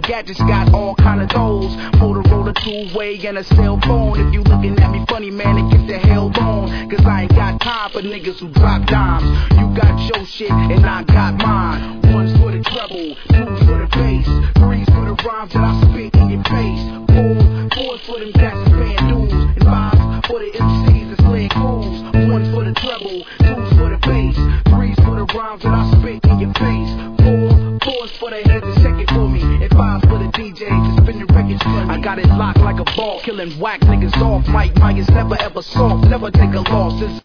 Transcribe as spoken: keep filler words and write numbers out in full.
gadgets, got all kind of those. Motorola two-way and a cell phone. If you looking at me funny, man, it get the hell on. Cause I ain't got time for niggas who drop dimes. You got your shit and I got mine. One's for the treble, two's for the bass, three's for the rhymes that I spit in your face. Four, four's for them cats that's paying dues, and five's for the M Cs that's playing cruise. One's for the treble, two's for the bass, three's for the rhymes that I spit in your face. Four, four's for the heads that shake it for me, and five's for the D Js that spin the records for me. I got it locked like a ball, killing whack niggas off. Mike Myers never ever soft, never take a loss. It's